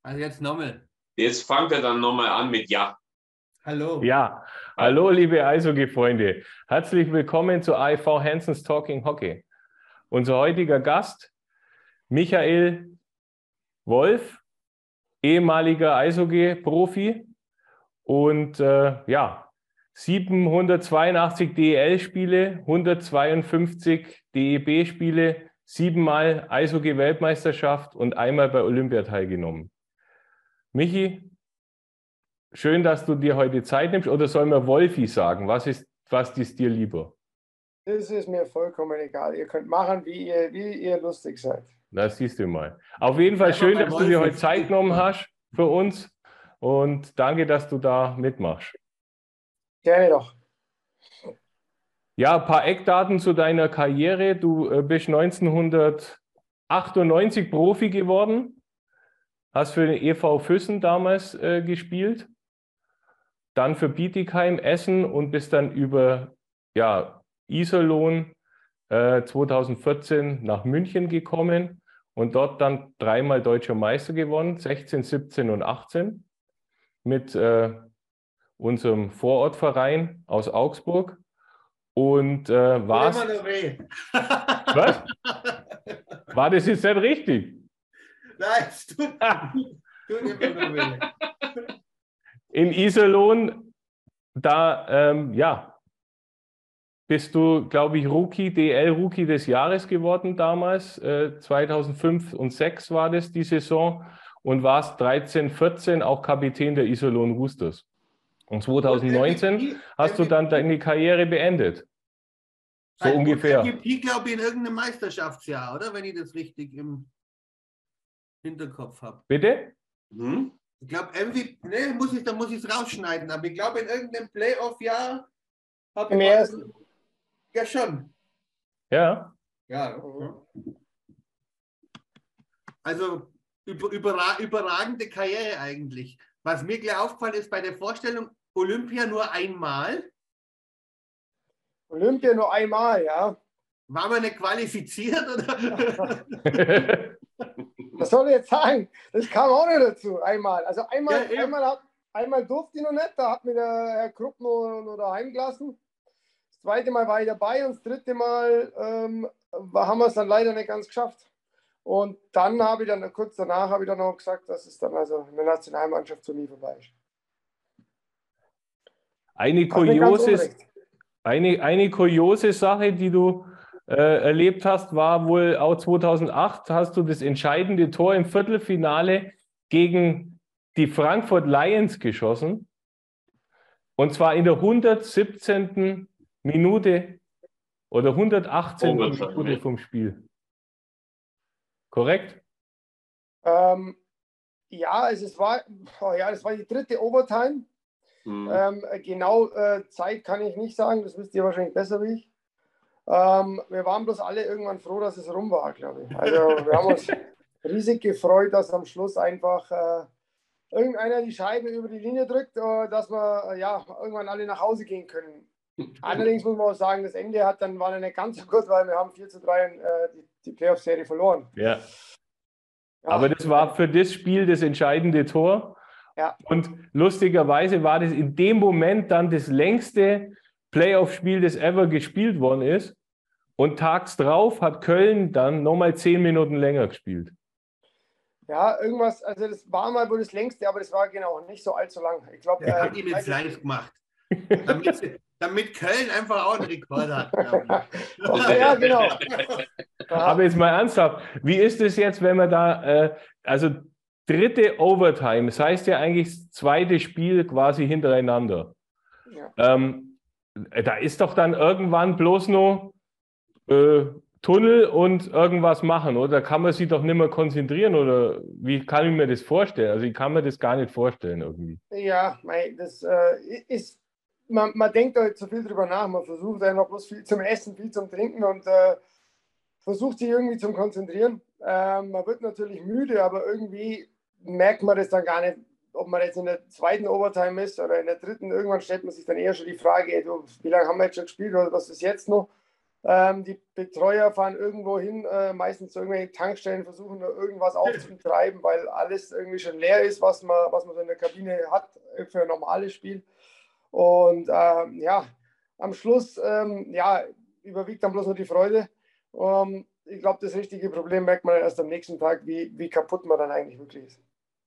Also jetzt nochmal. Jetzt fangt er dann nochmal an mit Ja. Hallo. Ja, hallo liebe Eishockey-Freunde. Herzlich willkommen zu AIV Hansens Talking Hockey. Unser heutiger Gast, Michael Wolf, ehemaliger Eishockey-Profi und 782 DEL-Spiele, 152 DEB-Spiele, 7-mal Eishockey-Weltmeisterschaft und einmal bei Olympia teilgenommen. Michi, schön, dass du dir heute Zeit nimmst. Oder soll man Wolfi sagen? Was ist dir lieber? Das ist mir vollkommen egal. Ihr könnt machen, wie ihr lustig seid. Das siehst du mal. Auf jeden Fall schön, dass du dir heute Zeit genommen hast für uns. Und danke, dass du da mitmachst. Gerne doch. Ja, ein paar Eckdaten zu deiner Karriere. Du bist 1998 Profi geworden. Hast für den EV Füssen damals gespielt. Dann für Bietigheim, Essen und bist dann über Iserlohn 2014 nach München gekommen und dort dann 3-mal Deutscher Meister gewonnen, 16, 17 und 18 mit unserem Vorortverein aus Augsburg. Und warst... Was? War das jetzt nicht richtig? Nein, es tut immer nur weh. In Iserlohn, da bist du, glaube ich, DL-Rookie des Jahres geworden damals. 2005 und 2006 war das die Saison und warst 13, 14 auch Kapitän der Iserlohn Roosters. Und 2019 hast du dann deine Karriere beendet. So ungefähr. MVP, glaube ich, in irgendeinem Meisterschaftsjahr, oder? Wenn ich das richtig im Hinterkopf habe. Bitte? Ich glaube, MVP, da muss ich es rausschneiden, aber ich glaube, in irgendeinem Playoff-Jahr habe ich ersten. Ja, schon. Ja. Ja. Also überragende Karriere eigentlich. Was mir gleich aufgefallen ist bei der Vorstellung, Olympia nur einmal. Olympia nur einmal, ja. War man nicht qualifiziert? Oder? Was soll ich jetzt sagen? Das kam auch nicht dazu. Einmal. Also einmal durfte ich noch nicht. Da hat mir der Herr Krupp noch daheim gelassen. Das zweite Mal war ich dabei und das dritte Mal haben wir es dann leider nicht ganz geschafft. Und dann kurz danach habe ich dann auch gesagt, dass es dann also in der Nationalmannschaft zu mir vorbei ist. Eine kuriose Sache, die du erlebt hast, war wohl auch 2008 hast du das entscheidende Tor im Viertelfinale gegen die Frankfurt Lions geschossen. Und zwar in der 117. Minute oder 118. Minute vom Spiel. Korrekt? Das war die dritte Overtime. Zeit kann ich nicht sagen, das wisst ihr wahrscheinlich besser wie ich. Wir waren bloß alle irgendwann froh, dass es rum war, glaube ich. Also wir haben uns riesig gefreut, dass am Schluss einfach irgendeiner die Scheibe über die Linie drückt, dass wir irgendwann alle nach Hause gehen können. Allerdings muss man auch sagen, das Ende war dann nicht ganz so gut, weil wir haben 4:3 die Playoff-Serie verloren. Ja. Aber das war für das Spiel das entscheidende Tor. Ja. Und lustigerweise war das in dem Moment dann das längste Playoff-Spiel, das ever gespielt worden ist. Und tags drauf hat Köln dann nochmal 10 Minuten länger gespielt. Ja, irgendwas, also das war mal wohl das längste, aber das war genau nicht so allzu lang. Ich glaube, hat die mit Fleiß gemacht. Damit Köln einfach auch einen Rekord hat. Ja, genau. Aber jetzt mal ernsthaft, wie ist es jetzt, wenn man da, dritte Overtime, das heißt ja eigentlich das zweite Spiel quasi hintereinander. Ja. Da ist doch dann irgendwann bloß noch Tunnel und irgendwas machen, oder? Kann man sich doch nicht mehr konzentrieren, oder wie kann ich mir das vorstellen? Also ich kann mir das gar nicht vorstellen irgendwie. Ja, das ist, man denkt da halt so viel drüber nach, man versucht einfach bloß viel zum Essen, viel zum Trinken und versucht sich irgendwie zu konzentrieren. Man wird natürlich müde, aber irgendwie merkt man das dann gar nicht, ob man jetzt in der zweiten Overtime ist oder in der dritten. Irgendwann stellt man sich dann eher schon die Frage, wie lange haben wir jetzt schon gespielt oder was ist jetzt noch? Die Betreuer fahren irgendwo hin, meistens zu irgendwelchen Tankstellen, versuchen nur irgendwas aufzutreiben, weil alles irgendwie schon leer ist, was man so in der Kabine hat für ein normales Spiel. Und ja, am Schluss überwiegt dann bloß nur die Freude. Ich glaube, das richtige Problem merkt man erst am nächsten Tag, wie kaputt man dann eigentlich wirklich ist.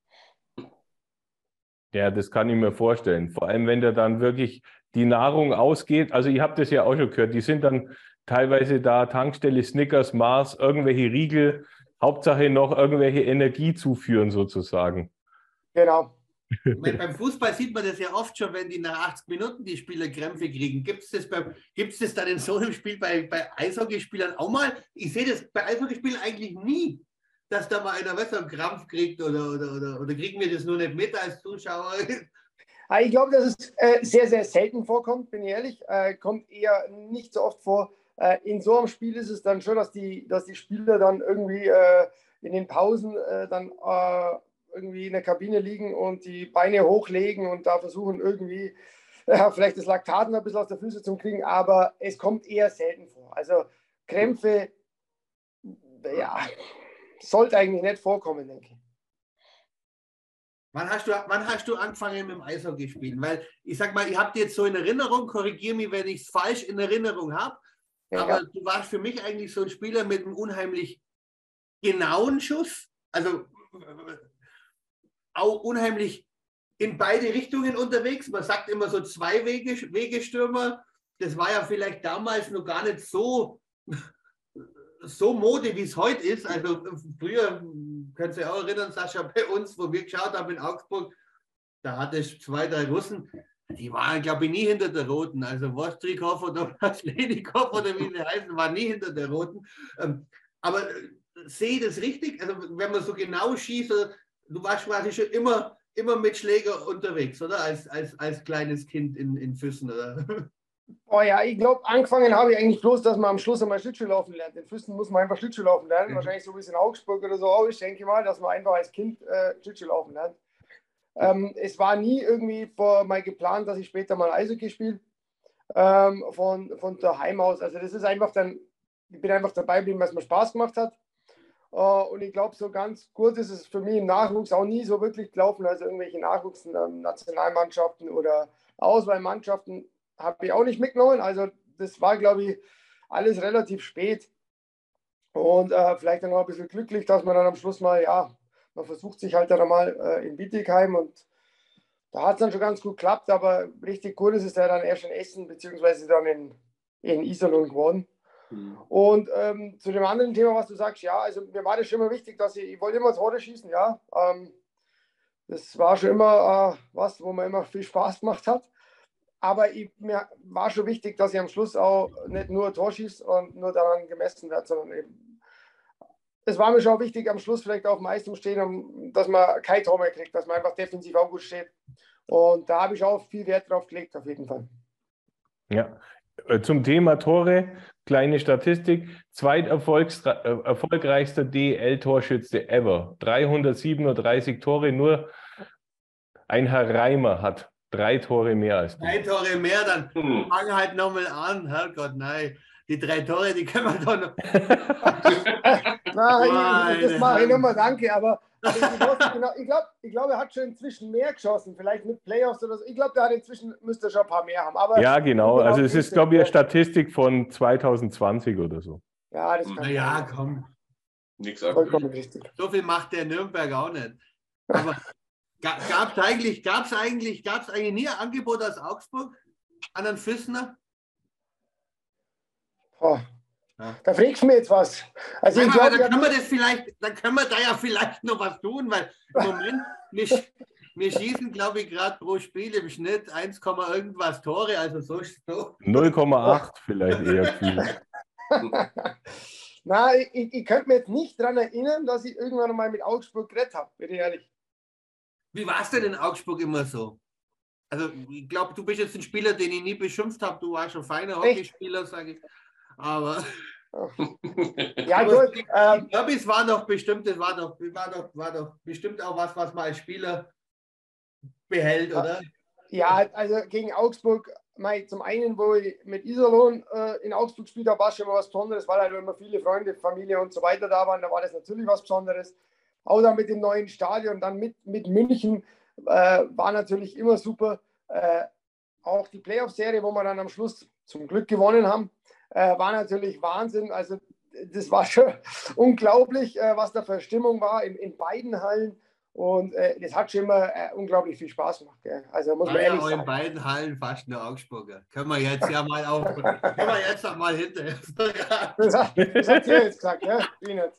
Ja, das kann ich mir vorstellen. Vor allem, wenn da dann wirklich die Nahrung ausgeht. Also ihr habt das ja auch schon gehört, die sind dann teilweise da, Tankstelle, Snickers, Mars, irgendwelche Riegel, Hauptsache noch irgendwelche Energie zuführen sozusagen. Genau. Beim Fußball sieht man das ja oft schon, wenn die nach 80 Minuten die Spieler Krämpfe kriegen. Gibt es das dann in so einem Spiel bei Eishockeyspielern auch mal? Ich sehe das bei Eishockeyspielern eigentlich nie, dass da mal einer einen Krampf kriegt oder kriegen wir das nur nicht mit als Zuschauer? Ich glaube, dass es sehr, sehr selten vorkommt, bin ich ehrlich. Kommt eher nicht so oft vor. In so einem Spiel ist es dann schon, dass die Spieler dann irgendwie in den Pausen dann irgendwie in der Kabine liegen und die Beine hochlegen und da versuchen irgendwie vielleicht das Laktat ein bisschen aus der Füße zu kriegen, aber es kommt eher selten vor. Also Krämpfe, ja, sollte eigentlich nicht vorkommen, denke ich. Wann hast du angefangen mit dem Eishockey spielen? Weil ich sag mal, ich habe jetzt so in Erinnerung, korrigiere mich, wenn ich es falsch in Erinnerung habe, aber du warst für mich eigentlich so ein Spieler mit einem unheimlich genauen Schuss, also auch unheimlich in beide Richtungen unterwegs. Man sagt immer so Zwei-Wegestürmer. Das war ja vielleicht damals noch gar nicht so Mode, wie es heute ist. Also früher, könnt ihr auch erinnern, Sascha, bei uns, wo wir geschaut haben in Augsburg, da hatte es 2, 3 Russen, die waren, glaube ich, nie hinter der Roten. Also Wostrikow oder Schlenikow oder wie sie heißen, waren nie hinter der Roten. Aber sehe ich das richtig? Also wenn man so genau schießt, du warst quasi schon immer mit Schläger unterwegs, oder? Als kleines Kind in Füssen, oder? Oh ja, ich glaube, angefangen habe ich eigentlich bloß, dass man am Schluss einmal Schlittschuhlaufen lernt. In Füssen muss man einfach Schlittschuhlaufen lernen. Wahrscheinlich so wie es in Augsburg oder so auch ist, denke ich mal, dass man einfach als Kind Schlittschuhlaufen lernt. Es war nie irgendwie mal geplant, dass ich später mal Eishockey spiele. Von daheim aus. Also das ist einfach dann, ich bin einfach dabei geblieben, weil es mir Spaß gemacht hat. Und ich glaube, so ganz gut ist es für mich im Nachwuchs auch nie so wirklich gelaufen. Also irgendwelche Nachwuchsnationalmannschaften oder Auswahlmannschaften habe ich auch nicht mitgenommen. Also das war, glaube ich, alles relativ spät. Und vielleicht dann auch ein bisschen glücklich, dass man dann am Schluss mal, ja, man versucht sich halt dann mal in Bietigheim und da hat es dann schon ganz gut geklappt, aber richtig gut ist es ja dann erst in Essen, beziehungsweise dann in Iserlohn geworden. Und zu dem anderen Thema, was du sagst, ja, also mir war das schon immer wichtig, dass ich wollte immer Tore schießen, ja. Das war schon immer was, wo mir immer viel Spaß gemacht hat. Aber mir war schon wichtig, dass ich am Schluss auch nicht nur ein Tor schieße und nur daran gemessen wird, sondern eben, es war mir schon wichtig, am Schluss vielleicht auf dem Eis zu stehen, dass man kein Tor mehr kriegt, dass man einfach defensiv auch gut steht. Und da habe ich auch viel Wert drauf gelegt, auf jeden Fall. Ja, zum Thema Tore, kleine Statistik, zweiterfolgreichster DEL-Torschütze ever. 337 Tore, nur ein Herr Reimer hat 3 Tore mehr als du. 3 Tore mehr, dann fangen halt nochmal an. Herrgott, nein. Die 3 Tore, die können wir doch noch. Nein, das mache ich nochmal, danke, aber ich glaube, er hat schon inzwischen mehr geschossen, vielleicht mit Playoffs oder so. Ich glaube, müsste er schon ein paar mehr haben. Aber ja, genau. Also es ist, glaube ich, eine Statistik von 2020 oder so. Ja, das kann naja, komm. Nichts vollkommen richtig. So viel macht der Nürnberg auch nicht. Aber gab es eigentlich nie ein Angebot aus Augsburg an einen Füssner? Oh. Da fragst du mir jetzt was. Also ja, ich glaub, dann können wir da ja vielleicht noch was tun, weil im Moment, wir schießen, glaube ich, gerade pro Spiel im Schnitt 1, irgendwas Tore, also so. 0,8 vielleicht eher viel. Na, ich könnte mir jetzt nicht daran erinnern, dass ich irgendwann mal mit Augsburg geredet habe, bin ich ehrlich. Wie war es denn in Augsburg immer so? Also ich glaube, du bist jetzt ein Spieler, den ich nie beschimpft habe, du warst schon feiner Hockeyspieler, sage ich. Aber ja, gut. Die Derbys war doch bestimmt, das war doch bestimmt auch was man als Spieler behält, oder? Ja, also gegen Augsburg zum einen, wo ich mit Iserlohn in Augsburg gespielt habe, war schon mal was Besonderes, weil halt immer viele Freunde, Familie und so weiter da waren. Da war das natürlich was Besonderes. Auch dann mit dem neuen Stadion, dann mit München war natürlich immer super. Auch die Playoff-Serie, wo wir dann am Schluss zum Glück gewonnen haben, war natürlich Wahnsinn. Also das war schon unglaublich, was da für Stimmung war in beiden Hallen. Und das hat schon immer unglaublich viel Spaß gemacht. Gell? Also muss man ehrlich auch sagen. in beiden Hallen fast eine Augsburger. Können wir jetzt ja mal auf. Können wir jetzt noch mal hinterher. Das hat ihr jetzt gesagt, ne? Ich nicht.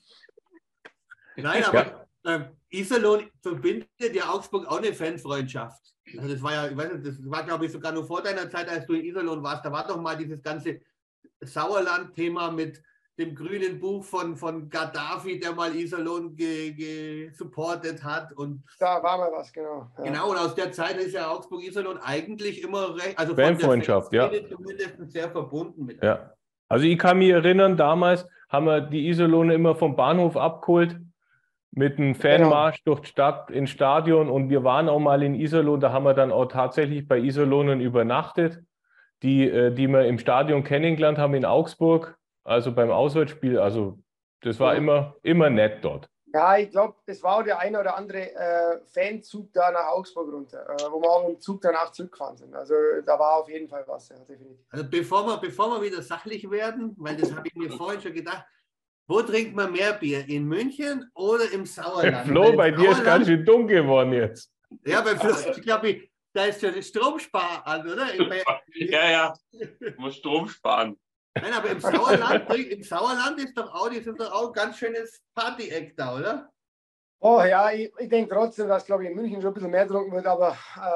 Nein, aber Iserlohn verbindet ja Augsburg auch eine Fanfreundschaft. Also das war ja, ich weiß nicht, das war, glaube ich, sogar noch vor deiner Zeit, als du in Iserlohn warst. Da war doch mal dieses ganze Sauerland-Thema mit dem grünen Buch von Gaddafi, der mal Iserlohn supportet hat. Und da war mal was, genau. Ja. Genau, und aus der Zeit ist ja Augsburg-Iserlohn eigentlich immer recht, also Fanfreundschaft, ja. Zumindest sehr verbunden mit. Ja. Also ich kann mich erinnern, damals haben wir die Iserlohner immer vom Bahnhof abgeholt mit einem Fanmarsch durch die Stadt ins Stadion, und wir waren auch mal in Iserlohn, da haben wir dann auch tatsächlich bei Iserlohnern übernachtet, die wir im Stadion kennengelernt haben in Augsburg, also beim Auswärtsspiel. Also das war immer nett dort. Ja, ich glaube, das war auch der eine oder andere Fanzug da nach Augsburg runter, wo wir auch im Zug danach zurückgefahren sind. Also da war auf jeden Fall was, ja, definitiv. Also bevor wir wieder sachlich werden, weil das habe ich mir vorhin schon gedacht, wo trinkt man mehr Bier? In München oder im Sauerland? Flo, bei dir ist ganz schön dumm geworden jetzt. Ja, bei Flo, ich glaube, da ist ja das Stromspar an, oder? Ja. Du musst Strom sparen. Nein, aber im Sauerland ist doch auch, das ist doch auch ein ganz schönes Party-Eck da, oder? Oh ja, ich denke trotzdem, dass, glaube ich, in München schon ein bisschen mehr getrunken wird, aber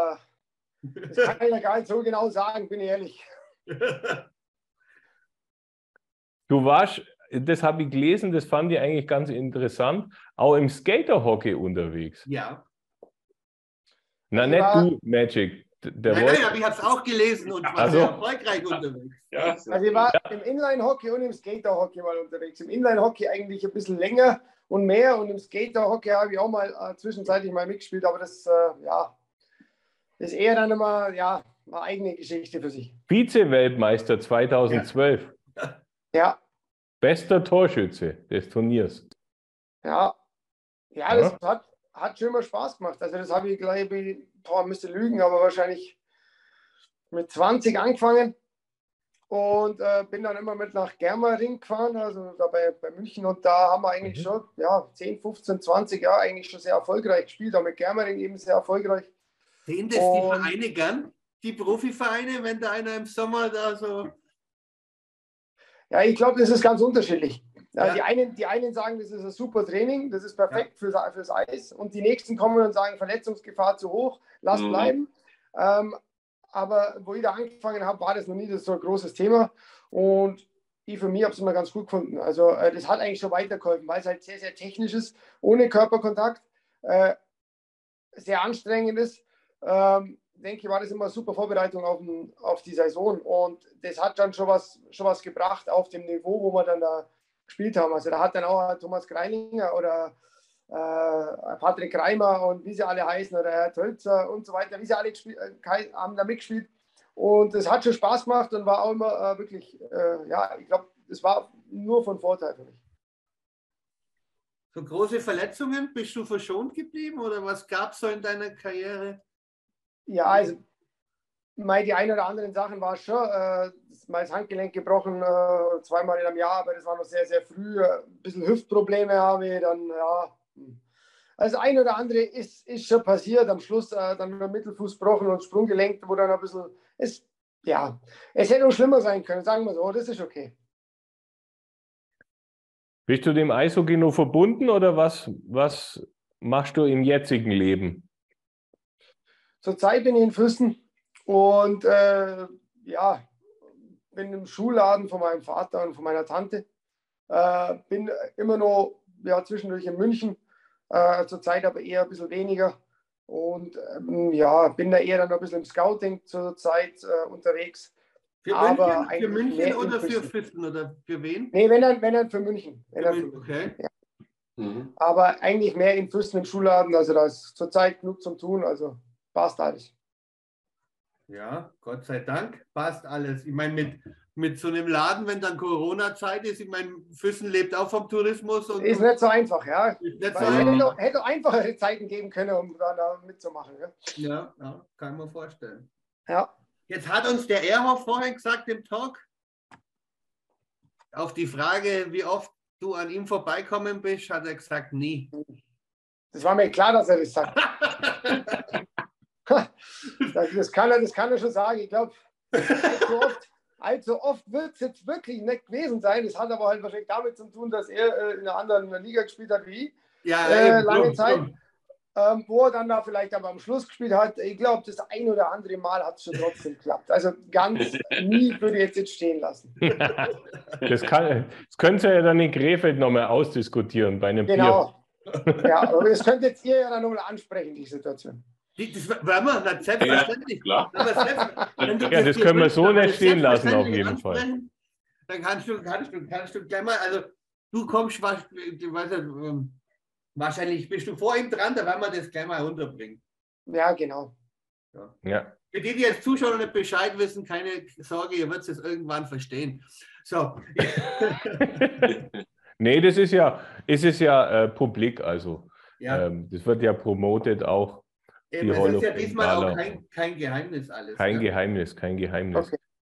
das kann ich ja gar nicht so genau sagen, bin ich ehrlich. Du warst, das habe ich gelesen, das fand ich eigentlich ganz interessant, auch im Skaterhockey unterwegs. Ja. Na, nicht du, Magic. Nein, aber ich habe es auch gelesen und war sehr erfolgreich unterwegs. Ja. Also ich war im Inline-Hockey und im Skater-Hockey mal unterwegs. Im Inline-Hockey eigentlich ein bisschen länger und mehr, und im Skater-Hockey habe ich auch mal zwischenzeitlich mal mitgespielt, aber das ist eher dann immer eine eigene Geschichte für sich. Vize-Weltmeister 2012. Ja. Bester Torschütze des Turniers. Ja, das hat schon immer Spaß gemacht. Also das habe ich, glaube ich, müsste lügen, aber wahrscheinlich mit 20 angefangen und bin dann immer mit nach Germering gefahren, also da bei München, und da haben wir eigentlich schon 10, 15, 20 Jahre eigentlich schon sehr erfolgreich gespielt, auch mit Germering eben sehr erfolgreich. Sehen das die Vereine gern, die Profivereine, wenn da einer im Sommer da so... Ja, ich glaube, das ist ganz unterschiedlich. Ja. Die einen sagen, das ist ein super Training, das ist perfekt fürs Eis, und die nächsten kommen und sagen, Verletzungsgefahr zu hoch, lass bleiben. Aber wo ich da angefangen habe, war das noch nie so ein großes Thema, und ich für mich habe es immer ganz gut gefunden. Also das hat eigentlich schon weitergeholfen, weil es halt sehr, sehr technisch ist, ohne Körperkontakt, sehr anstrengend ist. Denke ich, war das immer eine super Vorbereitung auf die Saison, und das hat dann schon was gebracht auf dem Niveau, wo wir dann da gespielt haben. Also da hat dann auch Thomas Greilinger oder Patrick Reimer und wie sie alle heißen, oder Herr Tölzer und so weiter, wie sie alle haben da mitgespielt, und es hat schon Spaß gemacht und war auch immer wirklich, ich glaube, das war nur von Vorteil für mich. So große Verletzungen, bist du verschont geblieben, oder was gab es so in deiner Karriere? Ja, also die ein oder anderen Sachen war schon, mal das Handgelenk gebrochen, 2-mal in einem Jahr, aber das war noch sehr, sehr früh. Ein bisschen Hüftprobleme habe ich dann, Also ein oder andere ist schon passiert. Am Schluss dann der Mittelfuß gebrochen und Sprunggelenk, wo dann ein bisschen, es hätte auch schlimmer sein können, sagen wir so, das ist okay. Bist du dem Eishockey noch verbunden, oder was machst du im jetzigen Leben? Zurzeit bin ich in Füssen und bin im Schulladen von meinem Vater und von meiner Tante. Bin immer noch zwischendurch in München, zurzeit aber eher ein bisschen weniger. Und bin da eher dann ein bisschen im Scouting zurzeit unterwegs. Für München oder für Füssen oder für wen? Nee, wenn dann für München. Okay. Ja. Aber eigentlich mehr in Füssen im Schulladen. Also da ist zurzeit genug zum Tun. Also passt alles. Ja, Gott sei Dank passt alles. Ich meine, mit so einem Laden, wenn dann Corona-Zeit ist, ich meine, Füssen lebt auch vom Tourismus. Und ist nicht so einfach, ja. Ist nicht so Weil einfach. hätte einfachere Zeiten geben können, um da mitzumachen. Ja. Ja, kann man vorstellen. Ja. Jetzt hat uns der Erhoff vorhin gesagt im Talk, auf die Frage, wie oft du an ihm vorbeikommen bist, hat er gesagt, nie. Das war mir klar, dass er das sagt. Das kann er schon sagen. Ich glaube, allzu oft wird es jetzt wirklich nicht gewesen sein. Das hat aber halt wahrscheinlich damit zu tun, dass er in einer anderen Liga gespielt hat wie ich. Ja, lange Zeit. Wo er dann da vielleicht aber am Schluss gespielt hat. Ich glaube, das ein oder andere Mal hat es schon trotzdem geklappt. Also ganz nie würde ich jetzt stehen lassen. Das könnt ihr ja dann in Krefeld nochmal ausdiskutieren bei einem Bier. Genau. Ja, aber das könnt jetzt ihr ja dann nochmal ansprechen, die Situation. Das werden wir nicht selbstverständlich. Ja, klar. Ja, das können wir so nicht stehen lassen, auf jeden Fall. Dann kannst du gleich mal, also du kommst, wahrscheinlich bist du vor ihm dran, da werden wir das gleich mal unterbringen. Ja, genau. Ja. Für die jetzt Zuschauer nicht Bescheid wissen, keine Sorge, ihr werdet es irgendwann verstehen. So. Nee, das ist ja publik, also Ja. das wird ja promotet auch. Eben, es ist ja diesmal auch kein Geheimnis alles. Kein ja. Geheimnis. Okay.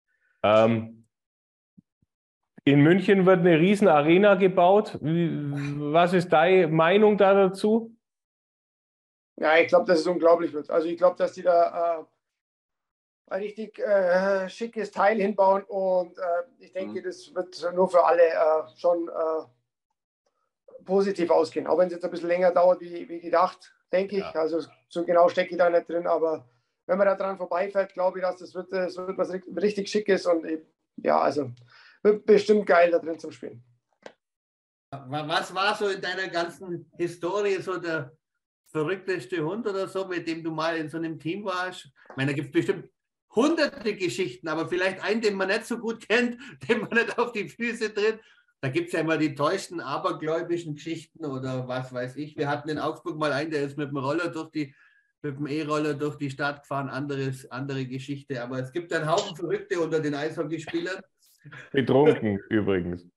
In München wird eine riesen Arena gebaut. Was ist deine Meinung da dazu? Ja, ich glaube, dass es unglaublich wird. Also ich glaube, dass die da ein richtig schickes Teil hinbauen und ich denke, das wird nur für alle schon positiv ausgehen. Auch wenn es jetzt ein bisschen länger dauert wie gedacht, denke ich. Also so genau stecke ich da nicht drin, aber wenn man da dran vorbeifährt, glaube ich, dass das wird was richtig Schickes und ja, also wird bestimmt geil da drin zum Spielen. Was war so in deiner ganzen Historie so der verrückteste Hund oder so, mit dem du mal in so einem Team warst? Ich meine, da gibt es bestimmt hunderte Geschichten, aber vielleicht einen, den man nicht so gut kennt, den man nicht auf die Füße tritt. Da gibt es ja immer die täuschten, abergläubischen Geschichten oder was weiß ich. Wir hatten in Augsburg mal einen, der ist mit dem E-Roller durch die Stadt gefahren, andere Geschichte. Aber es gibt einen Haufen Verrückte unter den Eishockeyspielern. Betrunken übrigens.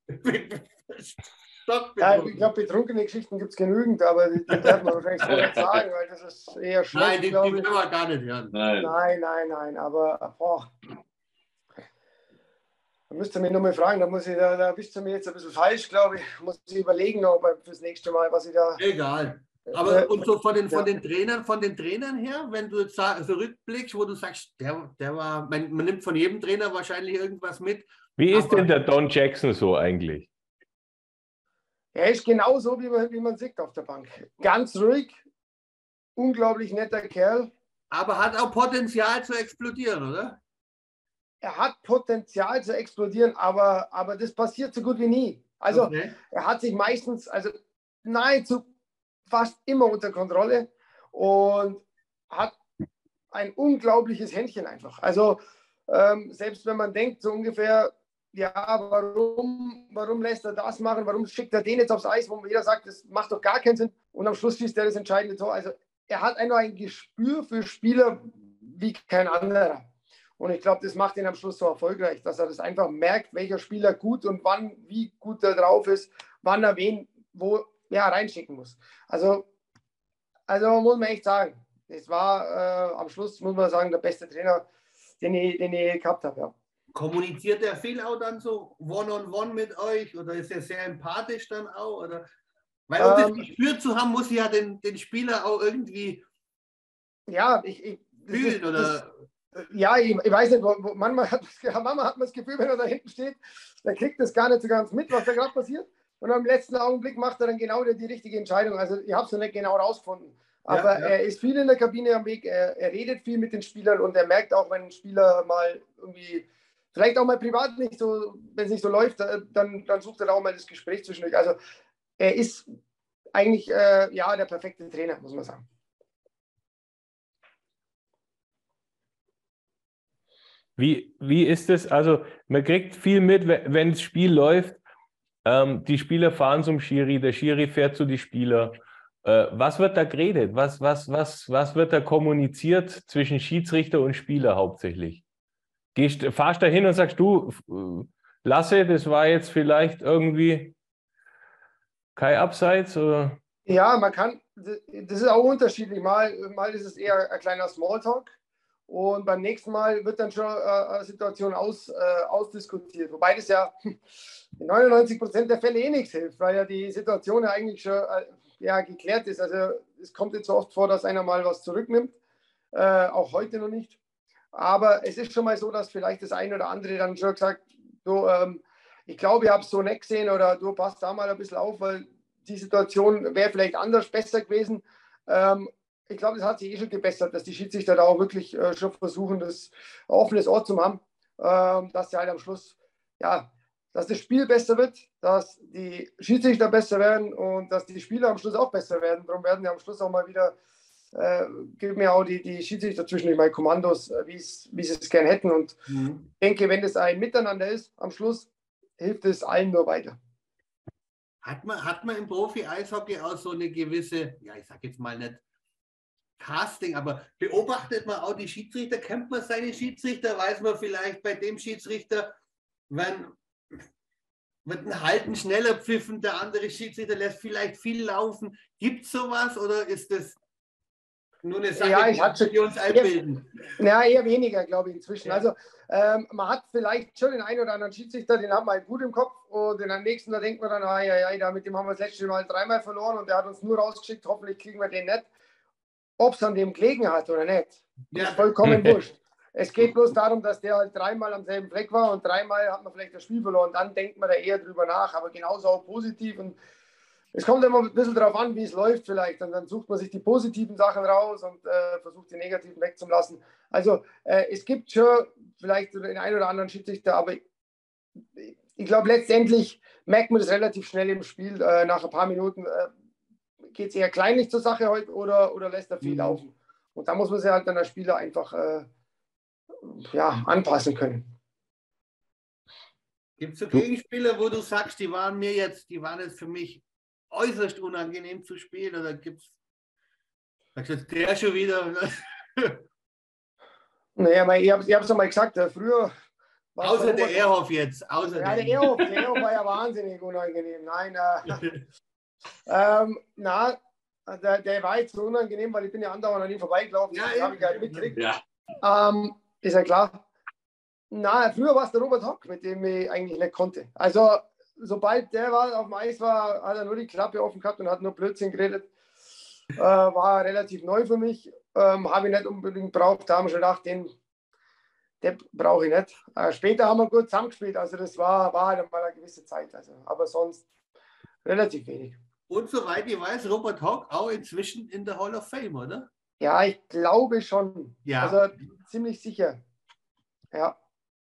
Ja, ich glaube, betrunkene Geschichten gibt es genügend, aber die darf man wahrscheinlich so nicht sagen, weil das ist eher schlecht. Nein, die will man gar nicht hören. Nein, aber da müsst ihr mich nochmal fragen, da bist du mir jetzt ein bisschen falsch, glaube ich. Muss ich überlegen, ob fürs nächste Mal, was ich da. Egal. Aber und so von den Trainern her, wenn du jetzt zurückblickst, wo du sagst, der war, man nimmt von jedem Trainer wahrscheinlich irgendwas mit. Wie ist denn der Don Jackson so eigentlich? Er ist genauso, wie man sieht auf der Bank. Ganz ruhig, unglaublich netter Kerl. Aber hat auch Potenzial zu explodieren, oder? Er hat Potenzial zu explodieren, aber das passiert so gut wie nie. Also okay. Er hat sich meistens, also nahezu fast immer unter Kontrolle und hat ein unglaubliches Händchen einfach. Also selbst wenn man denkt, so ungefähr, ja, warum lässt er das machen, warum schickt er den jetzt aufs Eis, wo jeder sagt, das macht doch gar keinen Sinn und am Schluss schießt er das entscheidende Tor. Also er hat einfach ein Gespür für Spieler wie kein anderer. Und ich glaube, das macht ihn am Schluss so erfolgreich, dass er das einfach merkt, welcher Spieler gut und wann, wie gut er drauf ist, wann er wen, wo reinschicken muss. Also muss man echt sagen, es war am Schluss, muss man sagen, der beste Trainer, den ich gehabt habe. Ja. Kommuniziert er viel auch dann so one-on-one mit euch oder ist er sehr empathisch dann auch? Oder? Weil um das Gespür zu haben, muss ja den Spieler auch irgendwie fühlen oder... Ja, ich weiß nicht, manchmal hat man das Gefühl, wenn er da hinten steht, der kriegt das gar nicht so ganz mit, was da gerade passiert. Und am letzten Augenblick macht er dann genau die richtige Entscheidung. Also ich habe es noch nicht genau rausgefunden. Aber er ist viel in der Kabine am Weg, er redet viel mit den Spielern und er merkt auch, wenn ein Spieler mal irgendwie, vielleicht auch mal privat nicht so, wenn es nicht so läuft, dann sucht er auch mal das Gespräch zwischendurch. Also er ist eigentlich der perfekte Trainer, muss man sagen. Wie ist es? Also man kriegt viel mit, wenn das Spiel läuft. Die Spieler fahren zum Schiri, der Schiri fährt zu den Spielern. Was wird da geredet? Was wird da kommuniziert zwischen Schiedsrichter und Spieler hauptsächlich? Fahrst da hin und sagst du, Lasse, das war jetzt vielleicht irgendwie kein Abseits? Oder? Ja, man kann, das ist auch unterschiedlich. Mal ist es eher ein kleiner Smalltalk und beim nächsten Mal wird dann schon eine Situation ausdiskutiert. Wobei das ja in 99% der Fälle eh nichts hilft, weil ja die Situation ja eigentlich schon geklärt ist. Also es kommt jetzt so oft vor, dass einer mal was zurücknimmt, auch heute noch nicht. Aber es ist schon mal so, dass vielleicht das eine oder andere dann schon gesagt, du, ich glaube, ich habe es so nicht gesehen oder du passt da mal ein bisschen auf, weil die Situation wäre vielleicht anders, besser gewesen. Ich glaube, das hat sich eh schon gebessert, dass die Schiedsrichter da auch wirklich schon versuchen, das ein offenes Ohr zu haben, dass sie halt am Schluss, ja, dass das Spiel besser wird, dass die Schiedsrichter besser werden und dass die Spieler am Schluss auch besser werden. Darum werden ja am Schluss auch mal wieder, geben mir auch die Schiedsrichter zwischendurch mal Kommandos, wie sie es gerne hätten. Und ich denke, wenn es ein Miteinander ist, am Schluss hilft es allen nur weiter. Hat man im Profi-Eishockey auch so eine gewisse, ja, ich sag jetzt mal nicht Casting, aber beobachtet man auch die Schiedsrichter? Kennt man seine Schiedsrichter? Weiß man vielleicht bei dem Schiedsrichter, wird ein Halten schneller pfiffen, der andere Schiedsrichter lässt vielleicht viel laufen. Gibt es sowas oder ist das nur eine Sache, die uns einbilden? Ja, eher weniger, glaube ich, inzwischen. Ja. Also man hat vielleicht schon den einen oder anderen Schiedsrichter, den hat man halt gut im Kopf und den nächsten, da denkt man dann, mit dem haben wir das letzte Mal 3-mal verloren und der hat uns nur rausgeschickt, hoffentlich kriegen wir den nicht. Ob es an dem gelegen hat oder nicht, ist vollkommen wurscht. Es geht bloß darum, dass der halt 3-mal am selben Fleck war und 3-mal hat man vielleicht das Spiel verloren. Dann denkt man da eher drüber nach, aber genauso auch positiv. Und es kommt immer ein bisschen darauf an, wie es läuft vielleicht. Und dann sucht man sich die positiven Sachen raus und versucht die negativen wegzulassen. Also es gibt schon vielleicht den einen oder anderen Schiedsrichter, aber ich glaube, letztendlich merkt man das relativ schnell im Spiel. Nach ein paar Minuten geht es eher kleinlich zur Sache heute oder lässt er viel laufen. Und da muss man sich halt dann als Spieler einfach anpassen können. Gibt es so Gegenspieler, wo du sagst, die waren jetzt für mich äußerst unangenehm zu spielen? Oder sagst du jetzt der schon wieder? Naja, ich habe es ja mal gesagt, früher. Außer der Ehrhoff jetzt. Der Ehrhoff war ja wahnsinnig unangenehm. Nein, der war jetzt so unangenehm, weil ich bin ja andauernd an ihm vorbeigelaufen. Ja, das habe ich halt mitgekriegt. Ja. Ist ja klar. Früher war es der Robert Hock, mit dem ich eigentlich nicht konnte. Also, sobald der auf dem Eis war, hat er nur die Klappe offen gehabt und hat nur Blödsinn geredet. War relativ neu für mich. Habe ich nicht unbedingt gebraucht. Da haben wir schon gedacht, den brauche ich nicht. Später haben wir gut zusammengespielt. Also, das war halt mal eine gewisse Zeit. Also, aber sonst relativ wenig. Und soweit ich weiß, Robert Hock auch inzwischen in der Hall of Fame, oder? Ja, ich glaube schon. Ja. Also ziemlich sicher. Ja.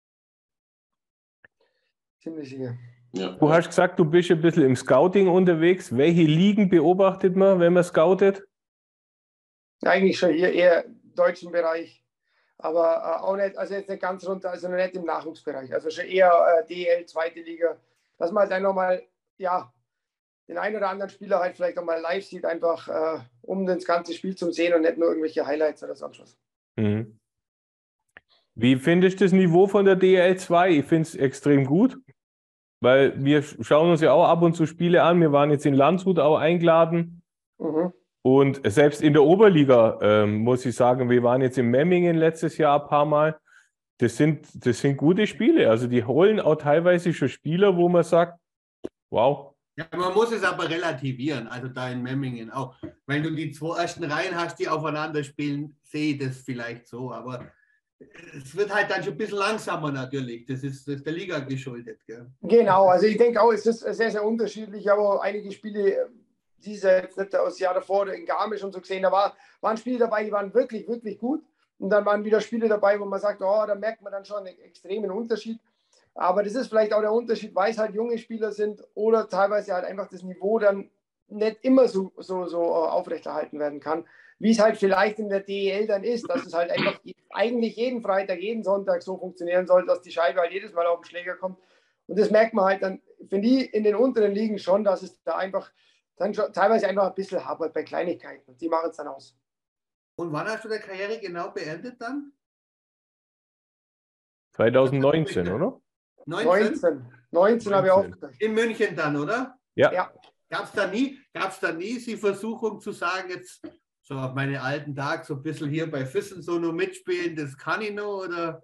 Ziemlich sicher. Ja. Du hast gesagt, du bist ein bisschen im Scouting unterwegs. Welche Ligen beobachtet man, wenn man scoutet? Eigentlich schon hier eher im deutschen Bereich. Aber auch nicht, also jetzt nicht ganz runter, also noch nicht im Nachwuchsbereich. Also schon eher DL, zweite Liga. Dass man halt dann nochmal, den einen oder anderen Spieler halt vielleicht auch mal live sieht, einfach um das ganze Spiel zu sehen und nicht nur irgendwelche Highlights oder sonst was. Mhm. Wie findest du das Niveau von der DL2? Ich finde es extrem gut, weil wir schauen uns ja auch ab und zu Spiele an. Wir waren jetzt in Landshut auch eingeladen. Mhm. Und selbst in der Oberliga muss ich sagen, wir waren jetzt in Memmingen letztes Jahr ein paar Mal. Das sind gute Spiele. Also die holen auch teilweise schon Spieler, wo man sagt, wow. Ja, man muss es aber relativieren, also da in Memmingen auch. Wenn du die 2 ersten Reihen hast, die aufeinander spielen, sehe ich das vielleicht so, aber es wird halt dann schon ein bisschen langsamer natürlich. Das ist der Liga geschuldet. Gell? Genau, also ich denke auch, es ist sehr, sehr unterschiedlich, aber einige Spiele, diese jetzt nicht aus dem Jahr davor in Garmisch und so gesehen, da waren Spiele dabei, die waren wirklich, wirklich gut. Und dann waren wieder Spiele dabei, wo man sagt, da merkt man dann schon einen extremen Unterschied. Aber das ist vielleicht auch der Unterschied, weil es halt junge Spieler sind oder teilweise halt einfach das Niveau dann nicht immer so aufrechterhalten werden kann, wie es halt vielleicht in der DEL dann ist, dass es halt einfach eigentlich jeden Freitag, jeden Sonntag so funktionieren soll, dass die Scheibe halt jedes Mal auf den Schläger kommt. Und das merkt man halt dann, finde ich, in den unteren Ligen schon, dass es da einfach dann schon teilweise einfach ein bisschen hapert bei Kleinigkeiten. Die machen es dann aus. Und wann hast du deine Karriere genau beendet dann? 2019, oder? 19 habe ich aufgehört. In München dann, oder? Ja. Gab es da nie die Versuchung zu sagen, jetzt so auf meine alten Tage so ein bisschen hier bei Füssen so nur mitspielen, das kann ich noch, oder?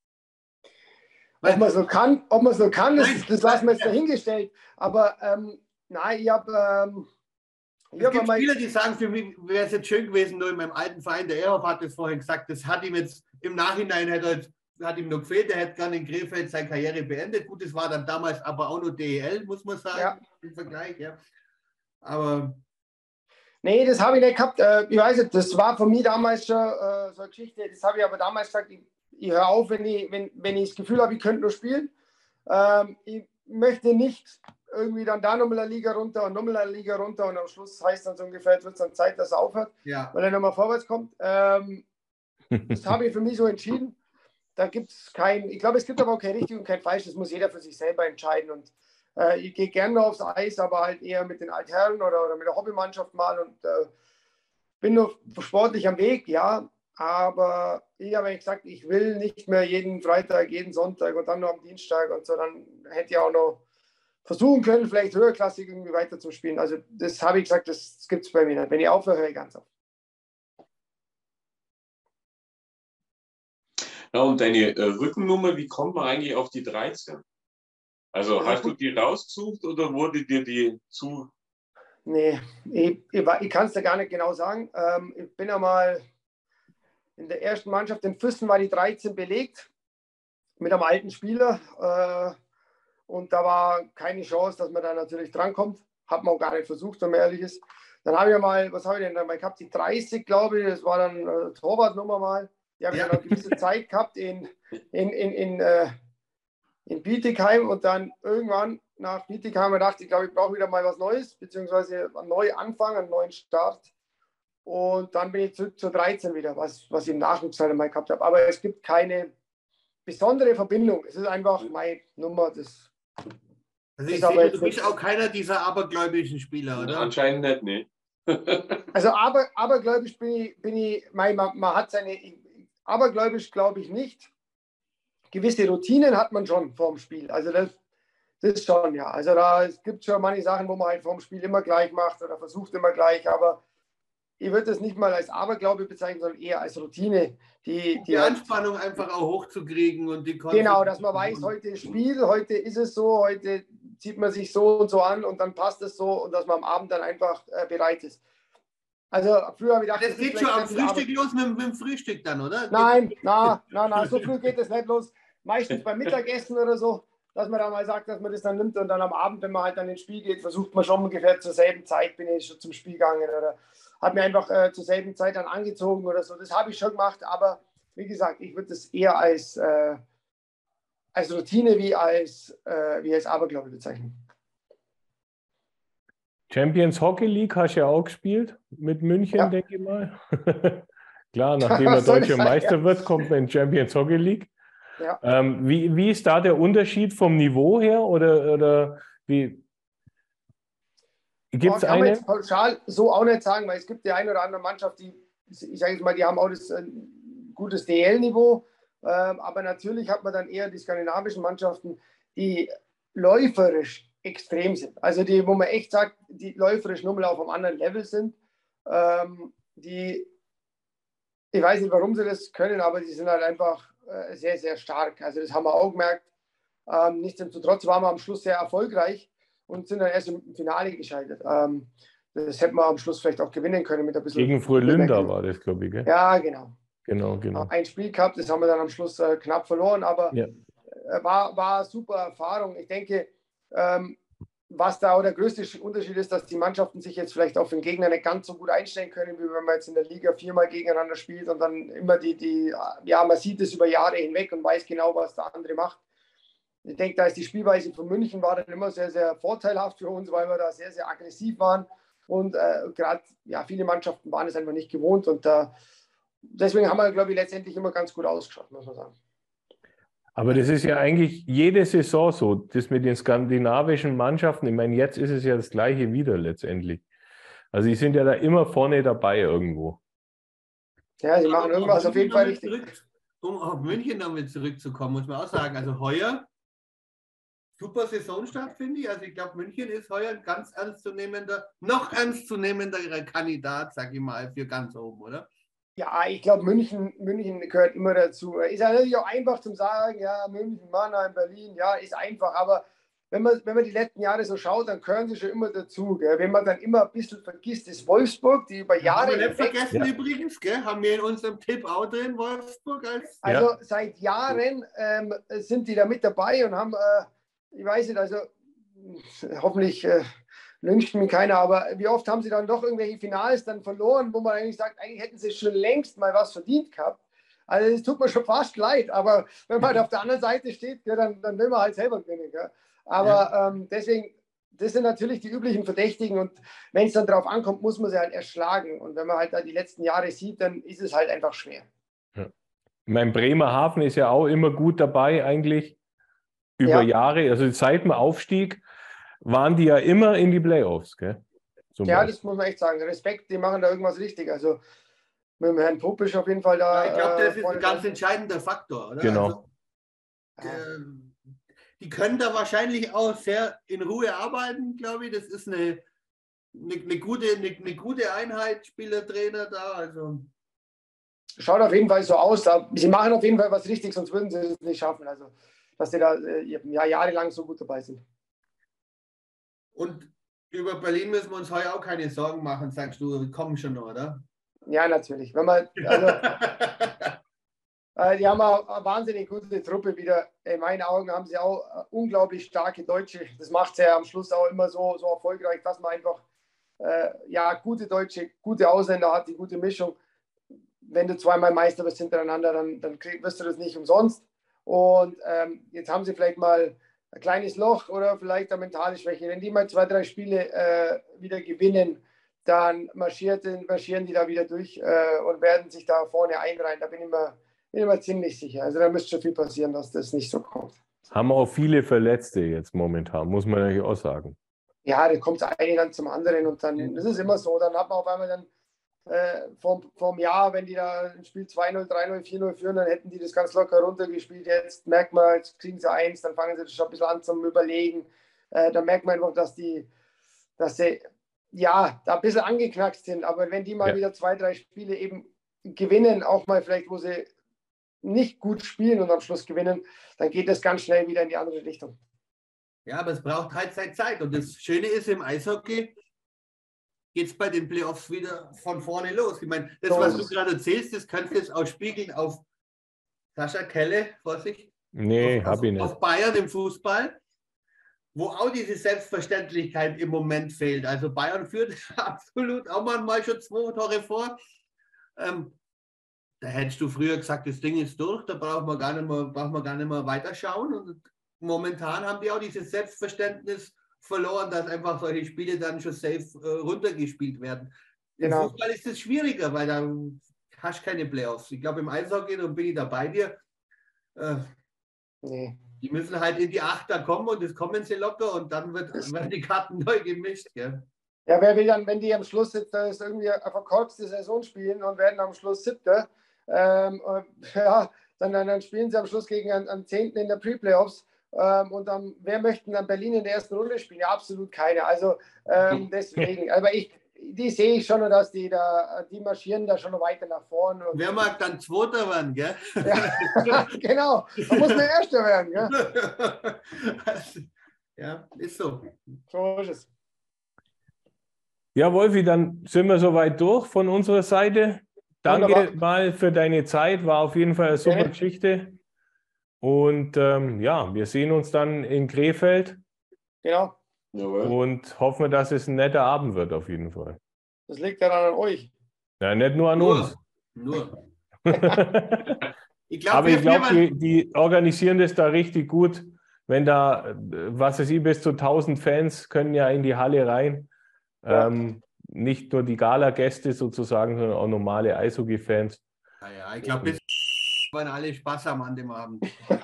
Ob man so kann, das lassen wir jetzt dahingestellt. Aber nein, ich habe... es gibt Spieler, die sagen, für mich wäre es jetzt schön gewesen, nur in meinem alten Verein, der Erhoff hat es vorhin gesagt, das hat ihm jetzt im Nachhinein, hat ihm noch gefehlt, er hätte gerne in Krefeld seine Karriere beendet. Gut, das war dann damals aber auch nur DEL, muss man sagen, im Vergleich. Ja. Aber... Nee, das habe ich nicht gehabt. Ich weiß nicht, das war für mich damals schon so eine Geschichte. Das habe ich aber damals gesagt, ich höre auf, wenn ich das Gefühl habe, ich könnte nur spielen. Ich möchte nicht irgendwie dann da nochmal eine Liga runter und nochmal eine Liga runter und am Schluss heißt dann so ungefähr, wird es dann Zeit, dass er aufhört, weil er nochmal vorwärts kommt. Das habe ich für mich so entschieden. Da gibt es ich glaube, es gibt aber auch kein richtig und kein falsch, das muss jeder für sich selber entscheiden. Und ich gehe gerne aufs Eis, aber halt eher mit den Altherren oder mit der Hobbymannschaft mal und bin noch sportlich am Weg, ja. Aber ich habe gesagt, ich will nicht mehr jeden Freitag, jeden Sonntag und dann noch am Dienstag und so. Dann hätte ich auch noch versuchen können, vielleicht höherklassig irgendwie weiter zu spielen. Also das habe ich gesagt, das gibt es bei mir nicht. Wenn ich aufhöre, höre ich ganz auf. Ja, und deine Rückennummer, wie kommt man eigentlich auf die 13? Also hast du die rausgesucht oder wurde dir die zu... Nee, ich kann es da gar nicht genau sagen. Ich bin einmal in der ersten Mannschaft in Füssen war die 13 belegt mit einem alten Spieler. Und da war keine Chance, dass man da natürlich drankommt. Hat man auch gar nicht versucht, wenn man ehrlich ist. Dann habe ich mal, was habe ich denn da mal gehabt? Die 30, glaube ich, das war dann Torwartnummer mal. Die habe ich dann eine gewisse Zeit gehabt in Bietigheim und dann irgendwann nach Bietigheim dachte ich, glaube ich, brauche wieder mal was Neues, beziehungsweise einen neuen Anfang, einen neuen Start. Und dann bin ich zurück zur 13 wieder, was ich im Nachwuchs halt mal gehabt habe. Aber es gibt keine besondere Verbindung. Es ist einfach meine Nummer. Also ich sehe, du bist auch keiner dieser abergläubischen Spieler, oder? Anscheinend nicht, nee. Also abergläubisch bin ich man hat seine, abergläubisch glaube ich nicht. Gewisse Routinen hat man schon vorm Spiel. Also das ist schon, ja. Also es gibt schon manche Sachen, wo man halt vorm Spiel immer gleich macht oder versucht immer gleich, aber ich würde das nicht mal als Aberglaube bezeichnen, sondern eher als Routine. Die Anspannung einfach auch hochzukriegen und die Genau, dass man weiß, heute ist Spiel, heute ist es so, heute zieht man sich so und so an und dann passt es so und dass man am Abend dann einfach bereit ist. Also früher habe ich gedacht, das geht schon am Frühstück los mit dem Frühstück dann, oder? Nein, so früh geht es nicht los. Meistens beim Mittagessen oder so, dass man dann mal sagt, dass man das dann nimmt und dann am Abend, wenn man halt dann ins Spiel geht, versucht man schon ungefähr zur selben Zeit, bin ich schon zum Spiel gegangen oder hat mir einfach zur selben Zeit dann angezogen oder so. Das habe ich schon gemacht, aber wie gesagt, ich würde das eher als Routine wie als Aberglaube bezeichnen. Champions Hockey League hast du ja auch gespielt mit München, Ja. denke ich mal. Klar, nachdem er deutscher Meister wird, kommt man in Champions Hockey League. Ja. Wie ist da der Unterschied vom Niveau her oder wie? Gibt es Kann man eine? jetzt pauschal so auch nicht sagen, weil es gibt die eine oder andere Mannschaft, die, ich sage jetzt mal, die haben auch das gutes DL-Niveau, aber natürlich hat man dann eher die skandinavischen Mannschaften, die läuferisch extrem sind. Also die, wo man echt sagt, die läuferisch nur mal auf einem anderen Level sind. Ich weiß nicht, warum sie das können, aber die sind halt einfach sehr, sehr stark. Also das haben wir auch gemerkt. Nichtsdestotrotz waren wir am Schluss sehr erfolgreich und sind dann erst im Finale gescheitert. Das hätten wir am Schluss vielleicht auch gewinnen können mit ein bisschen. Gegen Frölunda war das, glaube ich. Gell? Ja, genau. Genau. Ein Spiel gehabt, das haben wir dann am Schluss knapp verloren, aber ja. war eine super Erfahrung. Ich denke, was da auch der größte Unterschied ist, dass die Mannschaften sich jetzt vielleicht auf den Gegner nicht ganz so gut einstellen können, wie wenn man jetzt in der Liga 4-mal gegeneinander spielt und dann immer man sieht es über Jahre hinweg und weiß genau, was der andere macht. Ich denke, da ist die Spielweise von München war dann immer sehr, sehr vorteilhaft für uns, weil wir da sehr, sehr aggressiv waren und gerade viele Mannschaften waren es einfach nicht gewohnt und deswegen haben wir, glaube ich, letztendlich immer ganz gut ausgeschaut, muss man sagen. Aber das ist ja eigentlich jede Saison so, das mit den skandinavischen Mannschaften. Ich meine, jetzt ist es ja das Gleiche wieder letztendlich. Also die sind ja da immer vorne dabei irgendwo. Ja, sie machen irgendwas auf jeden Fall richtig. Um auf München damit zurückzukommen, muss man auch sagen, also heuer super Saisonstart, finde ich. Also ich glaube, München ist heuer ein ganz noch ernstzunehmender Kandidat, sag ich mal, für ganz oben, oder? Ja, ich glaube, München gehört immer dazu. Ist ja natürlich auch einfach zum Sagen, ja, München, Mannheim, Berlin, ja, ist einfach. Aber wenn man die letzten Jahre so schaut, dann gehören sie schon immer dazu. Gell? Wenn man dann immer ein bisschen vergisst, ist Wolfsburg, die über Jahre. Haben wir nicht vergessen übrigens, gell? Haben wir in unserem Tipp auch drin, Wolfsburg Also seit Jahren sind die da mit dabei und haben, ich weiß nicht, also hoffentlich lyncht mich keiner, aber wie oft haben sie dann doch irgendwelche Finals dann verloren, wo man eigentlich sagt, eigentlich hätten sie schon längst mal was verdient gehabt. Also es tut mir schon fast leid, aber wenn man halt auf der anderen Seite steht, ja, dann will man halt selber gewinnen. Ja. Aber deswegen, das sind natürlich die üblichen Verdächtigen und wenn es dann darauf ankommt, muss man sie halt erschlagen. Und wenn man halt da die letzten Jahre sieht, dann ist es halt einfach schwer. Ja. Mein Bremerhaven ist ja auch immer gut dabei eigentlich über Jahre, also seit dem Aufstieg waren die ja immer in die Playoffs, gell? Das muss man echt sagen. Respekt, die machen da irgendwas richtig. Also mit dem Herrn Popisch auf jeden Fall da. Ja, ich glaube, das ist ein ganz entscheidender Faktor, oder? Genau. Also, die können da wahrscheinlich auch sehr in Ruhe arbeiten, glaube ich. Das ist eine gute Einheit, Spieler, Trainer da. Also. Schaut auf jeden Fall so aus. Sie machen auf jeden Fall was richtig, sonst würden sie es nicht schaffen. Also, dass sie da jahrelang so gut dabei sind. Und über Berlin müssen wir uns heuer auch keine Sorgen machen, sagst du, wir kommen schon noch, oder? Ja, natürlich. Wenn man, die haben eine wahnsinnig gute Truppe wieder. In meinen Augen haben sie auch unglaublich starke Deutsche. Das macht sie ja am Schluss auch immer so erfolgreich, dass man einfach gute Deutsche, gute Ausländer hat, die gute Mischung. Wenn du zweimal Meister wirst hintereinander, dann wirst du das nicht umsonst. Und jetzt haben sie vielleicht mal ein kleines Loch oder vielleicht eine mentale Schwäche. Wenn die mal 2, 3 Spiele wieder gewinnen, dann marschieren die da wieder durch und werden sich da vorne einreihen. Da bin ich mir ziemlich sicher. Also da müsste schon viel passieren, dass das nicht so kommt. Haben auch viele Verletzte jetzt momentan, muss man natürlich auch sagen. Ja, da kommt das eine dann zum anderen und dann, das ist immer so, dann hat man auf einmal dann vom Jahr, wenn die da ein Spiel 2-0, 3-0, 4-0 führen, dann hätten die das ganz locker runtergespielt. Jetzt merkt man, jetzt kriegen sie 1, dann fangen sie das schon ein bisschen an zum Überlegen. Dann merkt man einfach, dass sie da ein bisschen angeknackst sind. Aber wenn die mal wieder 2, 3 Spiele eben gewinnen, auch mal vielleicht, wo sie nicht gut spielen und am Schluss gewinnen, dann geht das ganz schnell wieder in die andere Richtung. Ja, aber es braucht halt seine Zeit. Und das Schöne ist im Eishockey, geht es bei den Playoffs wieder von vorne los. Ich meine, das, was du gerade erzählst, das kannst du jetzt auch spiegeln auf Sascha Kelle, Vorsicht. Nee, habe ich nicht. Auf Bayern im Fußball, wo auch diese Selbstverständlichkeit im Moment fehlt. Also Bayern führt absolut auch manchmal schon 2 Tore vor. Da hättest du früher gesagt, das Ding ist durch, da braucht man gar nicht mehr weiterschauen. Und momentan haben die auch dieses Selbstverständnis verloren, dass einfach solche Spiele dann schon safe runtergespielt werden. Genau. Im Fußball ist es schwieriger, weil da hast du keine Playoffs. Ich glaube, im Eishockey, da bin ich da bei dir. Die müssen halt in die Achter kommen und das kommen sie locker und dann werden die Karten neu gemischt. Gell? Ja, wer will dann, wenn die am Schluss jetzt irgendwie eine verkorkste Saison spielen und werden am Schluss 7., dann spielen sie am Schluss gegen einen 10. in der Pre-Playoffs. Und dann, wer möchte dann Berlin in der ersten Runde spielen? Ja, absolut keiner. Also deswegen, aber die sehe ich schon, dass die marschieren da schon noch weiter nach vorne. Wer mag dann Zweiter werden, gell? Ja, genau, da muss man Erster werden, gell? Ja, ist so. So ist es. Ja, Wolfi, dann sind wir soweit durch von unserer Seite. Danke mal für deine Zeit, war auf jeden Fall eine super Geschichte. Und wir sehen uns dann in Krefeld. Genau. Und hoffen, dass es ein netter Abend wird, auf jeden Fall. Das liegt ja dann an euch. Ja, nicht nur an uns. Nur. Ich glaube, die organisieren das da richtig gut. Wenn da, was weiß ich, bis zu 1000 Fans können ja in die Halle rein. Ja. Nicht nur die Gala-Gäste sozusagen, sondern auch normale Eishockey-Fans. Ja, ich glaube, bis wollen alle Spaß haben an dem Abend.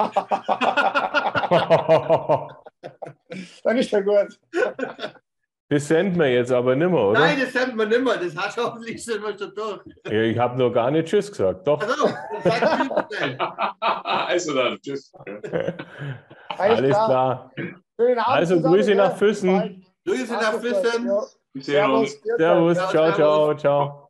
Dann ist ja gut. Das senden wir jetzt aber nimmer, oder? Nein, das senden wir nicht mehr. Das hast du hoffentlich sind wir schon durch. Ja, ich habe noch gar nicht Tschüss gesagt. Doch. Also, dann sag du schnell. Also dann, tschüss. Alles klar. Schönen Abend Also zusammen, Grüße nach ja. Füssen. Grüße nach Füssen. Ja. Wir sehen uns. Servus. Servus. Ja, Ciao, ciao, servus. ciao.